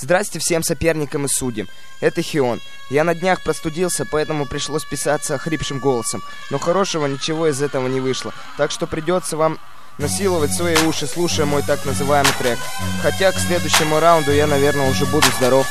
Здрасте всем соперникам и судьям. Это Хион. Я на днях простудился, поэтому пришлось писаться охрипшим голосом. Но хорошего ничего из этого не вышло. Так что придется вам насиловать свои уши, слушая мой так называемый трек. Хотя к следующему раунду я, наверное, уже буду здоров.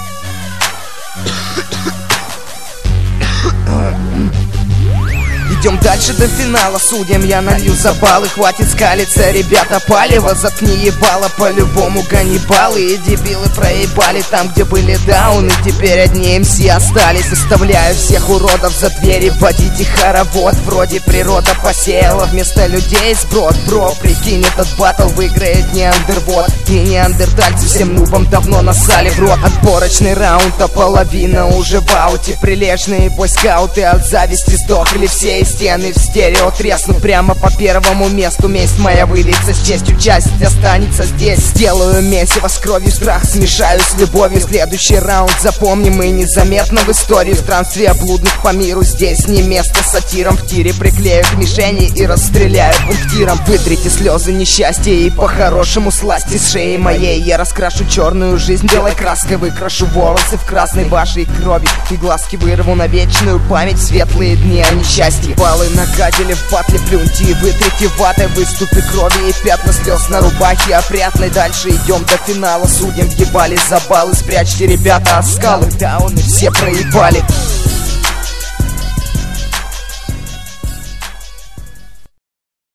Идем дальше до финала, судьям я налью за баллы. Хватит скалиться, ребята, палево, заткни ебало. По-любому ганнибалы и дебилы проебали там, где были дауны. Теперь одни МС остались. Заставляю всех уродов за двери водить их хоровод. Вроде природа посеяла вместо людей сброд. Бро, прикинь, этот батл выиграет не андервод. И неандертальцы всем нубам давно насали в рот. Отборочный раунд, а половина уже в ауте. Прилежные бойскауты от зависти сдохли все. Стены в стерео треснут прямо по первому месту. Месть моя выльется с честью, часть останется здесь. Сделаю месиво с кровью, страх смешаю с любовью. Следующий раунд запомним и незаметно в истории. В странстве блудных по миру здесь не место сатирам. В тире приклею к мишени и расстреляю пунктиром. Вытрите слезы несчастья и по-хорошему сласти с шеи моей. Я раскрашу черную жизнь белой краской, выкрашу волосы в красной вашей крови и глазки вырву на вечную память в светлые дни о несчастье. Баллы нагадили в батле, плюньте и вытрите ватой выступы крови и пятна слез на рубахе опрятной. Дальше идем до финала, судьям въебали за баллы. Спрячьте, ребята, оскалы, дауны все проебали.